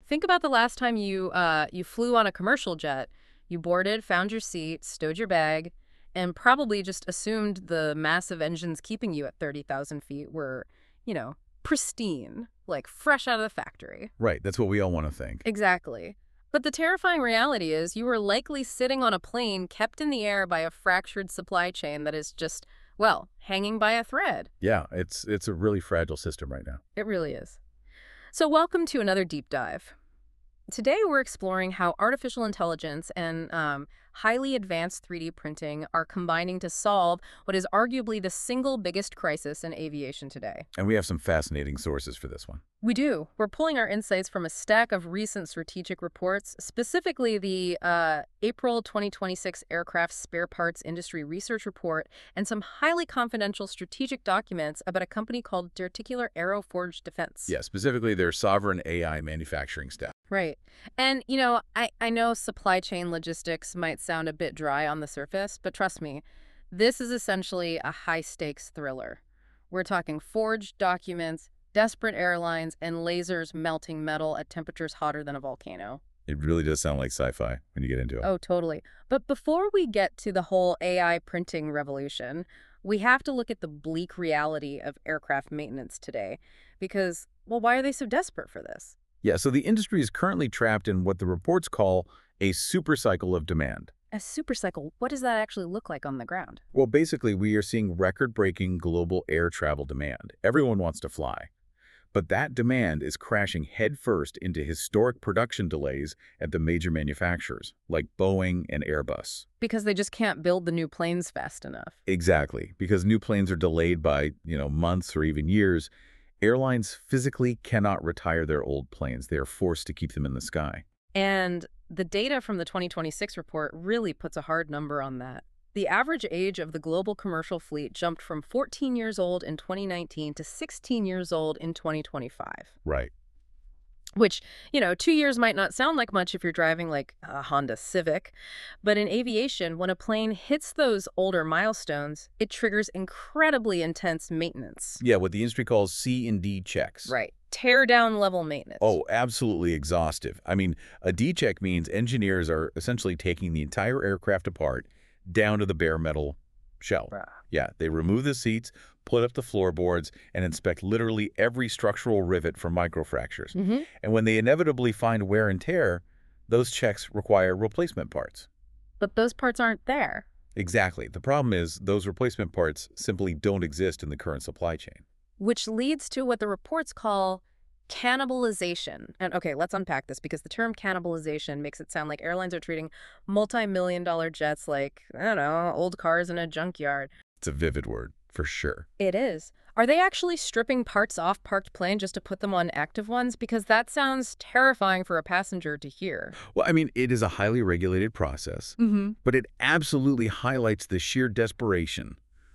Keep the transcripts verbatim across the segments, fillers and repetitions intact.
Think about the last time you uh, you flew on a commercial jet. You boarded, found your seat, stowed your bag, and probably just assumed the massive engines keeping you at thirty thousand feet were, you know, pristine, like fresh out of the factory. Right, that's what we all want to think. Exactly. But the terrifying reality is you were likely sitting on a plane kept in the air by a fractured supply chain that is just, well, hanging by a thread. Yeah, it's it's a really fragile system right now. It really is. So welcome to another deep dive. Today we're exploring how artificial intelligence and um, highly advanced three D printing are combining to solve what is arguably the single biggest crisis in aviation today. And we have some fascinating sources for this one. We do. We're pulling our insights from a stack of recent strategic reports, specifically the uh, April twenty twenty-six Aircraft Spare Parts Industry Research Report and some highly confidential strategic documents about a company called Derticular Aeroforge Defense. Yeah, specifically their sovereign A I manufacturing staff. Right. And, you know, I, I know supply chain logistics might sound a bit dry on the surface, but trust me, this is essentially a high-stakes thriller. We're talking forged documents, desperate airlines, and lasers melting metal at temperatures hotter than a volcano. It really does sound like sci-fi when you get into it. Oh, totally. But before we get to the whole A I printing revolution, we have to look at the bleak reality of aircraft maintenance today. Because, well, why are they so desperate for this? Yeah, so the industry is currently trapped in what the reports call a supercycle of demand. A supercycle, what does that actually look like on the ground? Well, basically, we are seeing record-breaking global air travel demand. Everyone wants to fly. But that demand is crashing headfirst into historic production delays at the major manufacturers, like Boeing and Airbus. Because they just can't build the new planes fast enough. Exactly, because new planes are delayed by, you know, months or even years. Airlines physically cannot retire their old planes. They are forced to keep them in the sky. And the data from the twenty twenty-six report really puts a hard number on that. The average age of the global commercial fleet jumped from fourteen years old in twenty nineteen to sixteen years old in twenty twenty-five. Right. Which, you know, two years might not sound like much if you're driving like a Honda Civic. But in aviation, when a plane hits those older milestones, it triggers incredibly intense maintenance. Yeah, what the industry calls C and D checks. Right. Tear down level maintenance. Oh, absolutely exhaustive. I mean, a D check means engineers are essentially taking the entire aircraft apart down to the bare metal shell. Bruh. Yeah, they remove the seats, put up the floorboards, and inspect literally every structural rivet for microfractures. Mm-hmm. And when they inevitably find wear and tear, those checks require replacement parts. But those parts aren't there. Exactly. The problem is those replacement parts simply don't exist in the current supply chain. Which leads to what the reports call cannibalization. And okay, let's unpack this because the term cannibalization makes it sound like airlines are treating multi-million dollar jets like, I don't know, old cars in a junkyard. It's a vivid word, for sure. It is. Are they actually stripping parts off parked plane just to put them on active ones? Because that sounds terrifying for a passenger to hear. Well, I mean, it is a highly regulated process, Mm-hmm. but it absolutely highlights the sheer desperation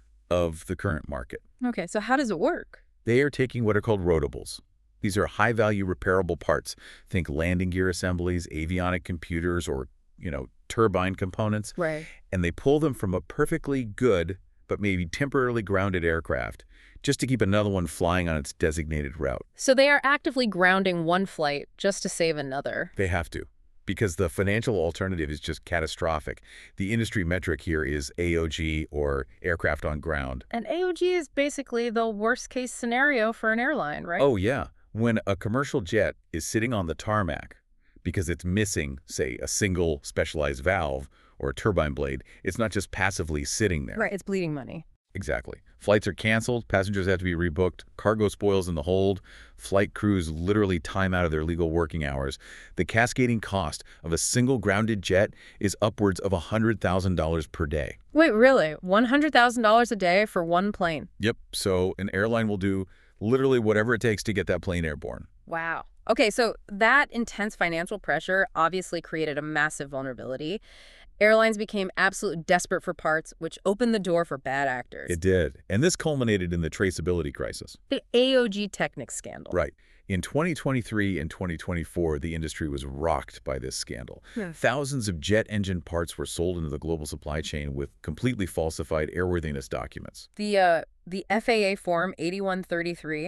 of the current market. Okay, so how does it work? They are taking what are called rotables. These are high-value repairable parts. Think landing gear assemblies, avionic computers, or, you know, turbine components. Right. And they pull them from a perfectly good but maybe temporarily grounded aircraft just to keep another one flying on its designated route. So they are actively grounding one flight just to save another. They have to, because the financial alternative is just catastrophic. The industry metric here is A O G, or aircraft on ground. And A O G is basically the worst-case scenario for an airline, right? Oh, yeah. When a commercial jet is sitting on the tarmac because it's missing, say, a single specialized valve or a turbine blade, it's not just passively sitting there. Right, it's bleeding money. Exactly. Flights are canceled, passengers have to be rebooked, cargo spoils in the hold, flight crews literally time out of their legal working hours. The cascading cost of a single grounded jet is upwards of one hundred thousand dollars per day. Wait, really? one hundred thousand dollars a day for one plane? Yep. So an airline will do literally whatever it takes to get that plane airborne. Wow. Okay, so that intense financial pressure obviously created a massive vulnerability. Airlines became absolutely desperate for parts, which opened the door for bad actors. It did. And this culminated in the traceability crisis. The A O G Technics scandal. Right. In twenty twenty-three and twenty twenty-four, the industry was rocked by this scandal. Yeah. Thousands of jet engine parts were sold into the global supply chain with completely falsified airworthiness documents. The uh, the F A A Form eighty-one thirty-three,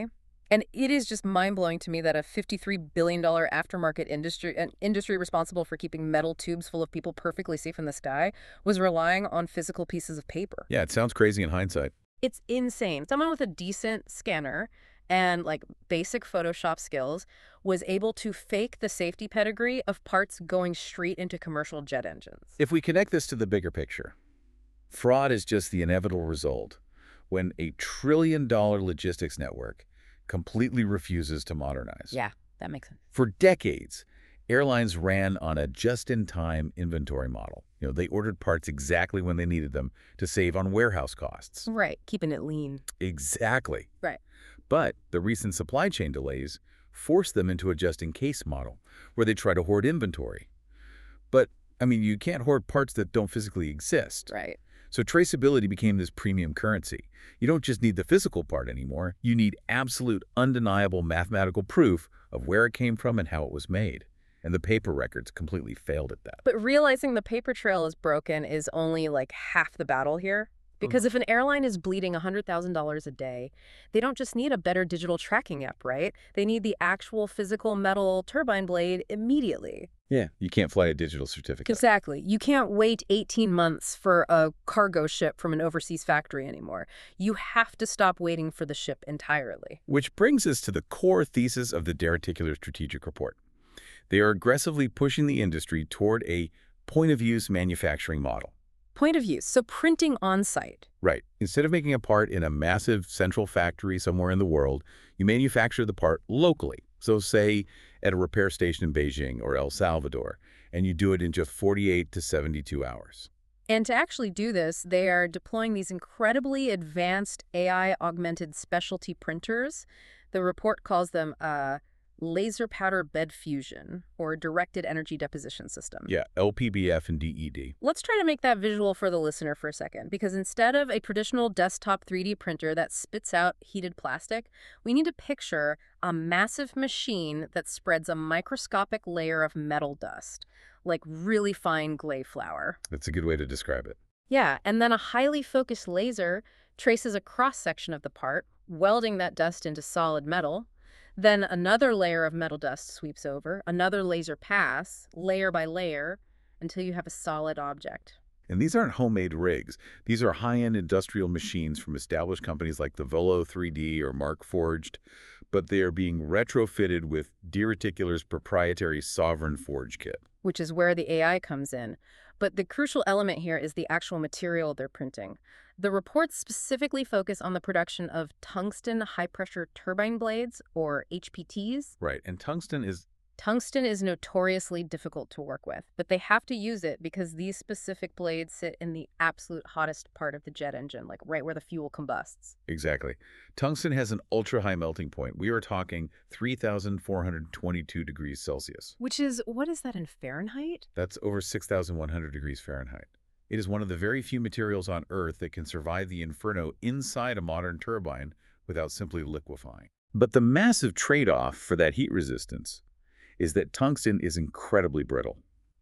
And it is just mind-blowing to me that a fifty-three billion dollars aftermarket industry, an industry responsible for keeping metal tubes full of people perfectly safe in the sky, was relying on physical pieces of paper. Yeah, it sounds crazy in hindsight. It's insane. Someone with a decent scanner and like basic Photoshop skills was able to fake the safety pedigree of parts going straight into commercial jet engines. If we connect this to the bigger picture, fraud is just the inevitable result when a trillion-dollar logistics network completely refuses to modernize. Yeah, that makes sense. For decades, airlines ran on a just-in-time inventory model. You know, they ordered parts exactly when they needed them to save on warehouse costs. Right, keeping it lean. Exactly. Right. But the recent supply chain delays forced them into a just-in-case model, where they try to hoard inventory. But, I mean, you can't hoard parts that don't physically exist. Right. So traceability became this premium currency. You don't just need the physical part anymore. You need absolute, undeniable mathematical proof of where it came from and how it was made. And the paper records completely failed at that. But realizing the paper trail is broken is only like half the battle here. Because if an airline is bleeding one hundred thousand dollars a day, they don't just need a better digital tracking app, right? They need the actual physical metal turbine blade immediately. Yeah, you can't fly a digital certificate. Exactly. You can't wait eighteen months for a cargo ship from an overseas factory anymore. You have to stop waiting for the ship entirely. Which brings us to the core thesis of the Derriticular Strategic Report. They are aggressively pushing the industry toward a point-of-use manufacturing model. Point of use, so printing on-site. Right. Instead of making a part in a massive central factory somewhere in the world, you manufacture the part locally. So say at a repair station in Beijing or El Salvador, and you do it in just forty-eight to seventy-two hours. And to actually do this, they are deploying these incredibly advanced A I-augmented specialty printers. The report calls them uh, laser powder bed fusion, or directed energy deposition system. Yeah, L P B F and D E D. Let's try to make that visual for the listener for a second, because instead of a traditional desktop three D printer that spits out heated plastic, we need to picture a massive machine that spreads a microscopic layer of metal dust, like really fine glaze flour. That's a good way to describe it. Yeah, and then a highly focused laser traces a cross-section of the part, welding that dust into solid metal. Then another layer of metal dust sweeps over, another laser pass, layer by layer, until you have a solid object. And these aren't homemade rigs. These are high-end industrial machines from established companies like the Volo three D or Mark Forged, but they are being retrofitted with Derriticular's proprietary Sovereign Forge kit. Which is where the A I comes in. But the crucial element here is the actual material they're printing. The reports specifically focus on the production of tungsten high-pressure turbine blades, or H P Ts. Right, and tungsten is... Tungsten is notoriously difficult to work with, but they have to use it because these specific blades sit in the absolute hottest part of the jet engine, like right where the fuel combusts. Exactly. Tungsten has an ultra-high melting point. We are talking three thousand four hundred twenty-two degrees Celsius. Which is, what is that in Fahrenheit? That's over six thousand one hundred degrees Fahrenheit. It is one of the very few materials on Earth that can survive the inferno inside a modern turbine without simply liquefying. But the massive trade-off for that heat resistance is that tungsten is incredibly brittle.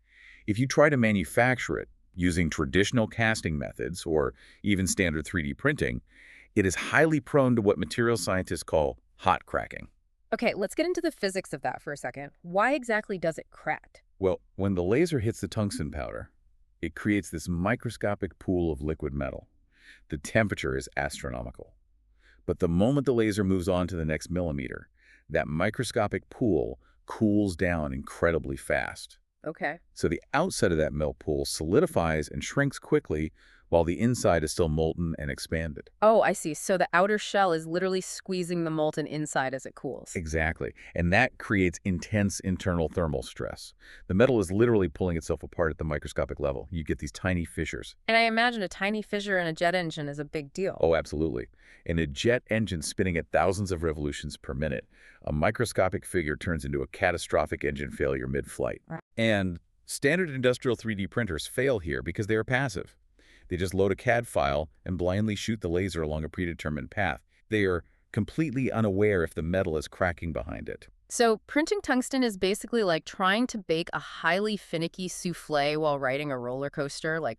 If you try to manufacture it using traditional casting methods or even standard three D printing, it is highly prone to what material scientists call hot cracking. Okay, let's get into the physics of that for a second. Why exactly does it crack? Well, when the laser hits the tungsten powder, it creates this microscopic pool of liquid metal. The temperature is astronomical. But the moment the laser moves on to the next millimeter, that microscopic pool cools down incredibly fast. Okay. So the outside of that melt pool solidifies and shrinks quickly while the inside is still molten and expanded. Oh, I see. So the outer shell is literally squeezing the molten inside as it cools. Exactly. And that creates intense internal thermal stress. The metal is literally pulling itself apart at the microscopic level. You get these tiny fissures. And I imagine a tiny fissure in a jet engine is a big deal. Oh, absolutely. In a jet engine spinning at thousands of revolutions per minute, a microscopic figure turns into a catastrophic engine failure mid-flight. Right. And standard industrial three D printers fail here because they are passive. They just load a C A D file and blindly shoot the laser along a predetermined path. They are completely unaware if the metal is cracking behind it. So printing tungsten is basically like trying to bake a highly finicky souffle while riding a roller coaster. Like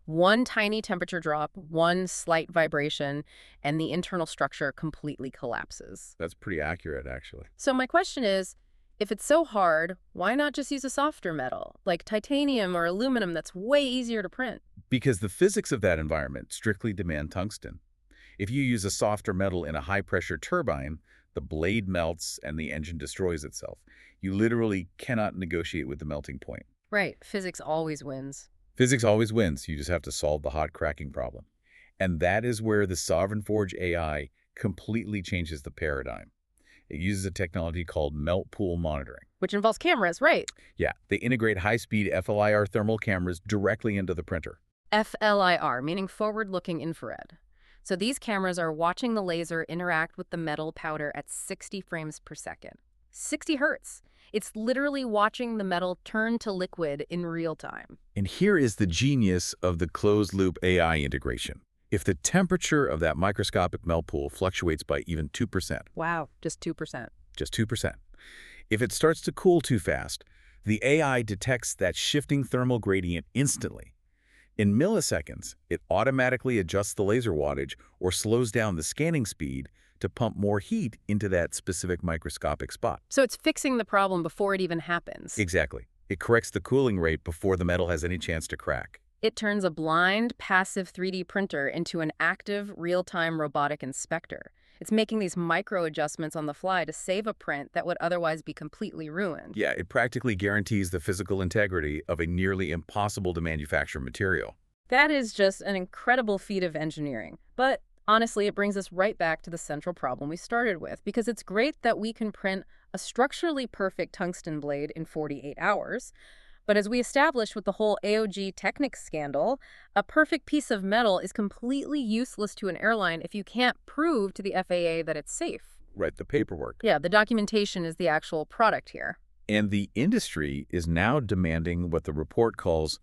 One tiny temperature drop, one slight vibration, and the internal structure completely collapses. That's pretty accurate, actually. So my question is, if it's so hard, why not just use a softer metal, like titanium or aluminum that's way easier to print? Because the physics of that environment strictly demand tungsten. If you use a softer metal in a high-pressure turbine, the blade melts and the engine destroys itself. You literally cannot negotiate with the melting point. Right, physics always wins. Physics always wins. You just have to solve the hot cracking problem. And that is where the Sovereign Forge A I completely changes the paradigm. It uses a technology called melt pool monitoring. Which involves cameras, right? Yeah, they integrate high-speed F L I R thermal cameras directly into the printer. F L I R, meaning forward-looking infrared. So these cameras are watching the laser interact with the metal powder at sixty frames per second. sixty hertz. It's literally watching the metal turn to liquid in real time. And here is the genius of the closed-loop A I integration. If the temperature of that microscopic melt pool fluctuates by even two percent, Wow, just two percent. just two percent, if it starts to cool too fast, the A I detects that shifting thermal gradient instantly. In milliseconds, it automatically adjusts the laser wattage or slows down the scanning speed to pump more heat into that specific microscopic spot. So it's fixing the problem before it even happens. Exactly. It corrects the cooling rate before the metal has any chance to crack. It turns a blind, passive three D printer into an active, real-time robotic inspector. It's making these micro adjustments on the fly to save a print that would otherwise be completely ruined. Yeah, it practically guarantees the physical integrity of a nearly impossible to manufacture material. That is just an incredible feat of engineering. But honestly, it brings us right back to the central problem we started with, because it's great that we can print a structurally perfect tungsten blade in forty-eight hours. But as we established with the whole A O G Technics scandal, a perfect piece of metal is completely useless to an airline if you can't prove to the F A A that it's safe. Right, the paperwork. Yeah, the documentation is the actual product here. And the industry is now demanding what the report calls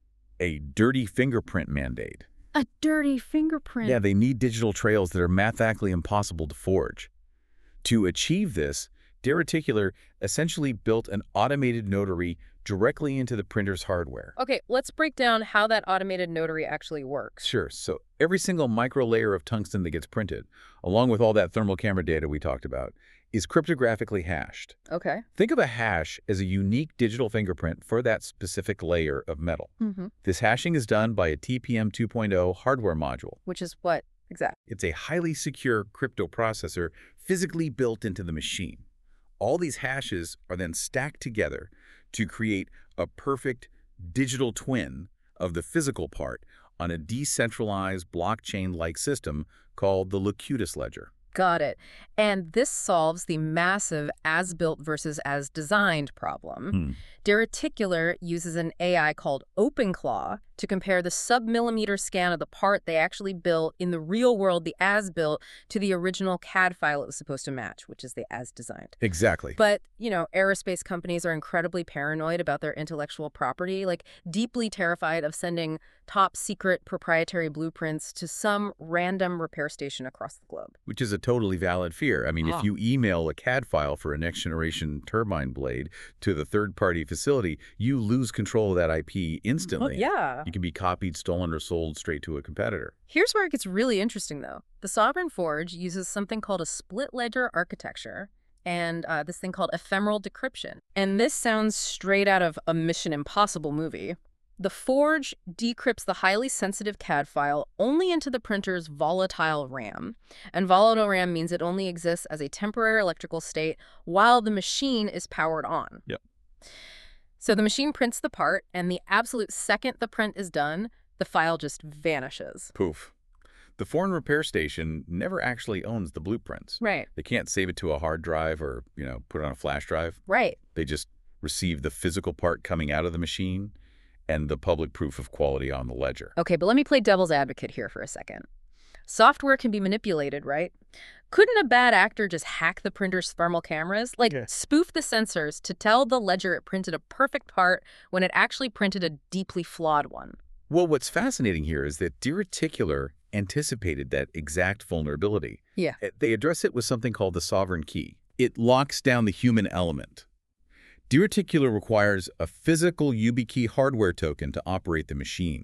a dirty fingerprint mandate. A dirty fingerprint. Yeah, they need digital trails that are mathematically impossible to forge. To achieve this, Derriticular essentially built an automated notary directly into the printer's hardware. Okay, let's break down how that automated notary actually works. Sure, so every single micro layer of tungsten that gets printed, along with all that thermal camera data we talked about, is cryptographically hashed. Okay. Think of a hash as a unique digital fingerprint for that specific layer of metal. Mm-hmm. This hashing is done by a T P M two point oh hardware module. Which is what exactly? It's a highly secure crypto processor physically built into the machine. All these hashes are then stacked together to create a perfect digital twin of the physical part on a decentralized blockchain-like system called the Locutus ledger. Got it. And this solves the massive as-built versus as-designed problem. Hmm. Derriticular uses an A I called OpenClaw to compare the sub-millimeter scan of the part they actually built in the real world, the as-built, to the original C A D file it was supposed to match, which is the as-designed. Exactly. But, you know, aerospace companies are incredibly paranoid about their intellectual property, like deeply terrified of sending top-secret proprietary blueprints to some random repair station across the globe. Which is a totally valid fear. I mean, Ah. if you email a C A D file for a next-generation turbine blade to the third-party facility, you lose control of that I P instantly. yeah. You can be copied, stolen, or sold straight to a competitor. Here's where it gets really interesting, though. The Sovereign Forge uses something called a split ledger architecture and uh, this thing called ephemeral decryption. And this sounds straight out of a Mission Impossible movie. The Forge decrypts the highly sensitive C A D file only into the printer's volatile RAM. And volatile RAM means it only exists as a temporary electrical state while the machine is powered on. Yep. So the machine prints the part, and the absolute second the print is done, the file just vanishes. Poof. The foreign repair station never actually owns the blueprints. Right. They can't save it to a hard drive or, you know, put it on a flash drive. Right. They just receive the physical part coming out of the machine and the public proof of quality on the ledger. Okay, but let me play devil's advocate here for a second. Software can be manipulated, right? Couldn't a bad actor just hack the printer's thermal cameras? Like, Yeah. spoof the sensors to tell the ledger it printed a perfect part when it actually printed a deeply flawed one? Well, what's fascinating here is that Derriticular anticipated that exact vulnerability. Yeah. Uh, They address it with something called the sovereign key. It locks down the human element. Derriticular requires a physical YubiKey hardware token to operate the machine.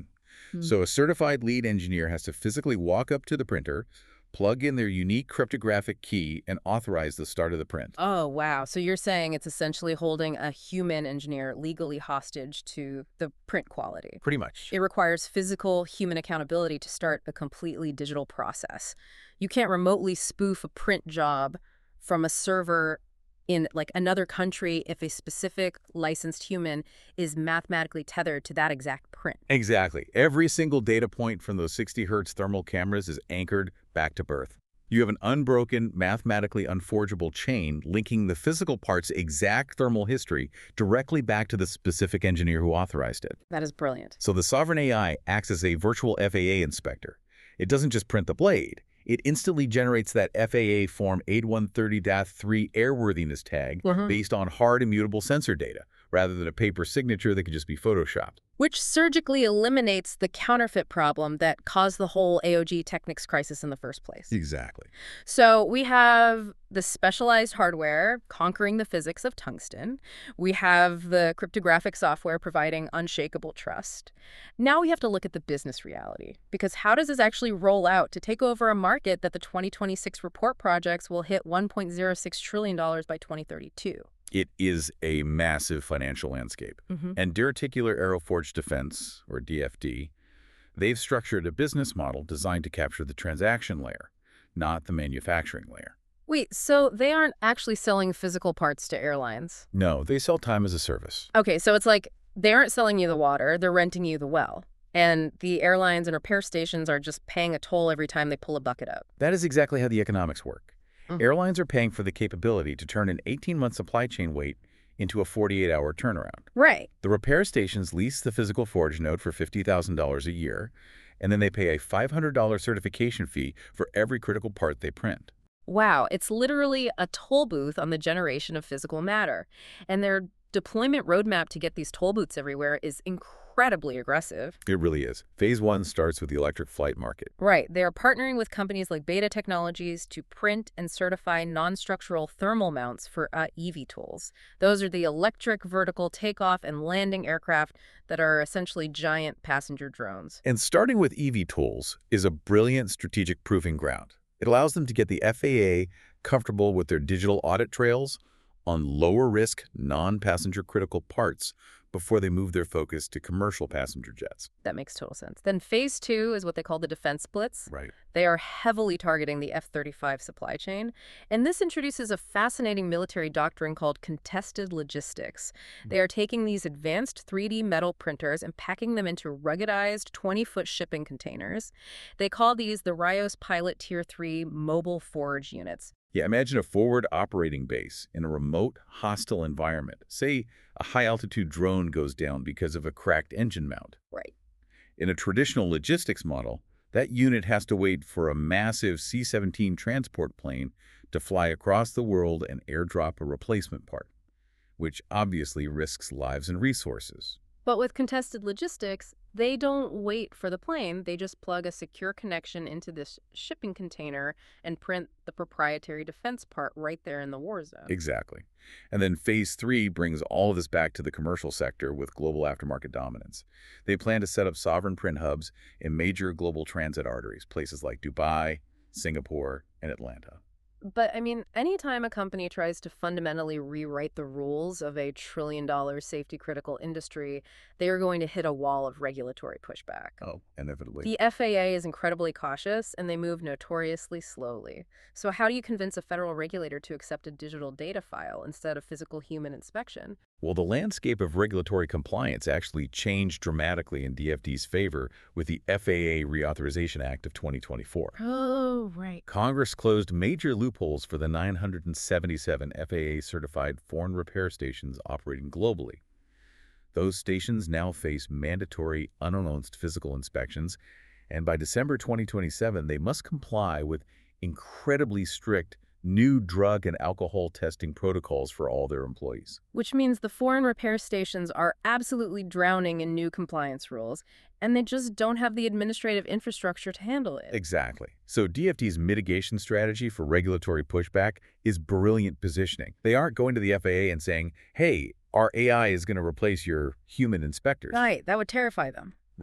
Hmm. So a certified lead engineer has to physically walk up to the printer, plug in their unique cryptographic key, and authorize the start of the print. Oh, wow. So you're saying it's essentially holding a human engineer legally hostage to the print quality. Pretty much. It requires physical human accountability to start a completely digital process. You can't remotely spoof a print job from a server in like another country if a specific licensed human is mathematically tethered to that exact print. Exactly. Every single data point from those sixty hertz thermal cameras is anchored back to birth. You have an unbroken, mathematically unforgeable chain linking the physical part's exact thermal history directly back to the specific engineer who authorized it. That is brilliant. So the sovereign A I acts as a virtual F A A inspector. It doesn't just print the blade. It instantly generates that F A A Form eighty-one thirty dash three airworthiness tag Mhm. based on hard immutable sensor data, rather than a paper signature that could just be photoshopped. Which surgically eliminates the counterfeit problem that caused the whole A O G Technics crisis in the first place. Exactly. So we have the specialized hardware conquering the physics of tungsten. We have the cryptographic software providing unshakable trust. Now we have to look at the business reality, because how does this actually roll out to take over a market that the twenty twenty-six report projects will hit one point zero six trillion dollars by twenty thirty-two? It is a massive financial landscape. Mm-hmm. And Duratecular Aeroforged Defense, or D F D, they've structured a business model designed to capture the transaction layer, not the manufacturing layer. Wait, so they aren't actually selling physical parts to airlines? No, they sell time as a service. Okay, so it's like they aren't selling you the water, they're renting you the well. And the airlines and repair stations are just paying a toll every time they pull a bucket up. That is exactly how the economics work. Mm. Airlines are paying for the capability to turn an eighteen-month supply chain wait into a forty-eight hour turnaround. Right. The repair stations lease the physical forge node for fifty thousand dollars a year, and then they pay a five hundred dollar certification fee for every critical part they print. Wow, it's literally a toll booth on the generation of physical matter. And their deployment roadmap to get these toll booths everywhere is incredibly aggressive. It really is. Phase one starts with the electric flight market. Right. They are partnering with companies like Beta Technologies to print and certify non-structural thermal mounts for uh, E V tools. Those are the electric vertical takeoff and landing aircraft that are essentially giant passenger drones. And starting with E V tools is a brilliant strategic proving ground. It allows them to get the F A A comfortable with their digital audit trails on lower-risk, non-passenger critical parts before they move their focus to commercial passenger jets. That makes total sense. Then phase two is what they call the defense blitz. Right. They are heavily targeting the F thirty-five supply chain, and this introduces a fascinating military doctrine called contested logistics. They are taking these advanced three D metal printers and packing them into ruggedized twenty-foot shipping containers. They call these the Rios Pilot Tier three Mobile Forge Units. Yeah, imagine a forward operating base in a remote, hostile environment. Say a high-altitude drone goes down because of a cracked engine mount. Right. In a traditional logistics model, that unit has to wait for a massive C seventeen transport plane to fly across the world and airdrop a replacement part, which obviously risks lives and resources. But with contested logistics, they don't wait for the plane. They just plug a secure connection into this shipping container and print the proprietary defense part right there in the war zone. Exactly. And then phase three brings all of this back to the commercial sector with global aftermarket dominance. They plan to set up sovereign print hubs in major global transit arteries, places like Dubai, Singapore, and Atlanta. But, I mean, anytime a company tries to fundamentally rewrite the rules of a trillion-dollar safety-critical industry, they are going to hit a wall of regulatory pushback. Oh, inevitably. The F A A is incredibly cautious, and they move notoriously slowly. So how do you convince a federal regulator to accept a digital data file instead of physical human inspection? Well, the landscape of regulatory compliance actually changed dramatically in D F D's favor with the F A A Reauthorization Act of twenty twenty-four. Oh, right. Congress closed major loopholes for the nine hundred seventy-seven F A A-certified foreign repair stations operating globally. Those stations now face mandatory, unannounced physical inspections, and by December twenty twenty-seven, they must comply with incredibly strict new drug and alcohol testing protocols for all their employees. Which means the foreign repair stations are absolutely drowning in new compliance rules, and they just don't have the administrative infrastructure to handle it. Exactly. So D F D's mitigation strategy for regulatory pushback is brilliant positioning. They aren't going to the F A A and saying, hey, our A I is going to replace your human inspectors. Right, that would terrify them. Right.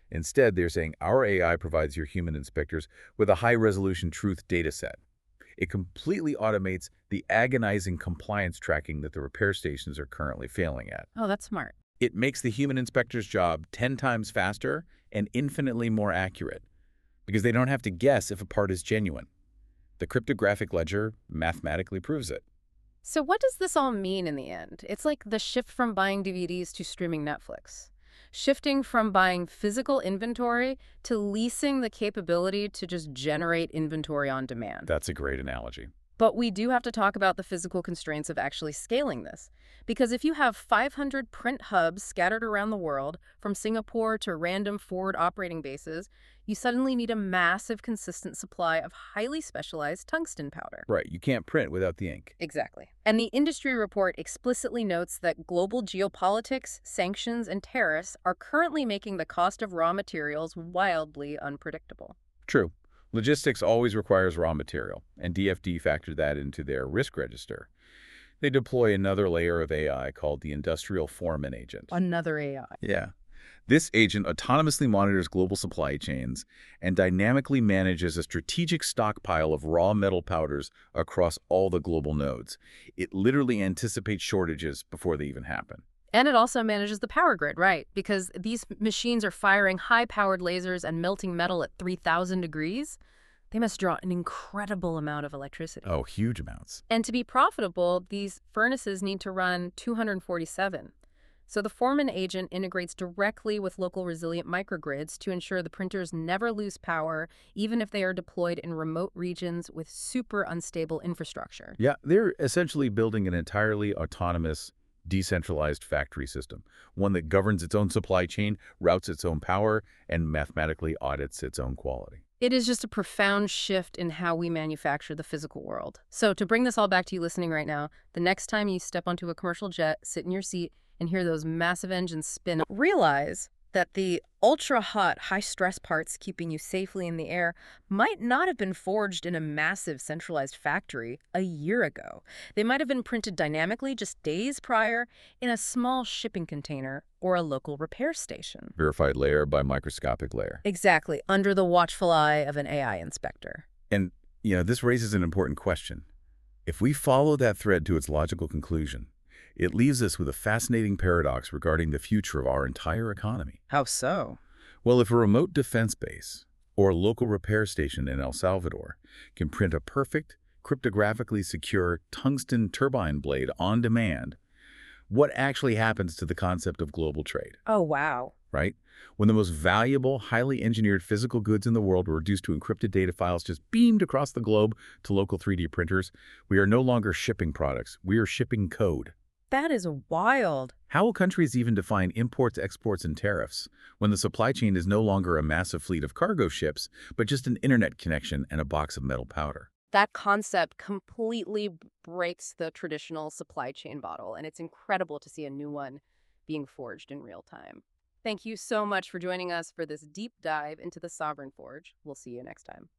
Instead, they're saying our A I provides your human inspectors with a high-resolution truth data set. It completely automates the agonizing compliance tracking that the repair stations are currently failing at. Oh, that's smart. It makes the human inspector's job ten times faster and infinitely more accurate because they don't have to guess if a part is genuine. The cryptographic ledger mathematically proves it. So what does this all mean in the end? It's like the shift from buying D V Ds to streaming Netflix. Shifting from buying physical inventory to leasing the capability to just generate inventory on demand. That's a great analogy. But we do have to talk about the physical constraints of actually scaling this. Because if you have five hundred print hubs scattered around the world, from Singapore to random forward operating bases, you suddenly need a massive, consistent supply of highly specialized tungsten powder. Right, you can't print without the ink. Exactly. And the industry report explicitly notes that global geopolitics, sanctions, and tariffs are currently making the cost of raw materials wildly unpredictable. True. Logistics always requires raw material, and D F D factored that into their risk register. They deploy another layer of A I called the Industrial Foreman Agent. Another A I. Yeah. This agent autonomously monitors global supply chains and dynamically manages a strategic stockpile of raw metal powders across all the global nodes. It literally anticipates shortages before they even happen. And it also manages the power grid, right? Because these machines are firing high-powered lasers and melting metal at three thousand degrees. They must draw an incredible amount of electricity. Oh, huge amounts. And to be profitable, these furnaces need to run two hundred forty-seven. So the Foreman agent integrates directly with local resilient microgrids to ensure the printers never lose power, even if they are deployed in remote regions with super unstable infrastructure. Yeah, they're essentially building an entirely autonomous, decentralized factory system, one that governs its own supply chain, routes its own power, and mathematically audits its own quality. It is just a profound shift in how we manufacture the physical world. So to bring this all back to you listening right now, the next time you step onto a commercial jet, sit in your seat, and hear those massive engines spin, realize that the ultra-hot, high-stress parts keeping you safely in the air might not have been forged in a massive centralized factory a year ago. They might have been printed dynamically just days prior in a small shipping container or a local repair station. Verified layer by microscopic layer. Exactly, under the watchful eye of an A I inspector. And, you know, this raises an important question. If we follow that thread to its logical conclusion, it leaves us with a fascinating paradox regarding the future of our entire economy. How so? Well, if a remote defense base or a local repair station in El Salvador can print a perfect, cryptographically secure tungsten turbine blade on demand, what actually happens to the concept of global trade? Oh, wow. Right? When the most valuable, highly engineered physical goods in the world are reduced to encrypted data files just beamed across the globe to local three D printers, we are no longer shipping products. We are shipping code. That is wild. How will countries even define imports, exports, and tariffs when the supply chain is no longer a massive fleet of cargo ships, but just an internet connection and a box of metal powder? That concept completely breaks the traditional supply chain model, and it's incredible to see a new one being forged in real time. Thank you so much for joining us for this deep dive into the Sovereign Forge. We'll see you next time.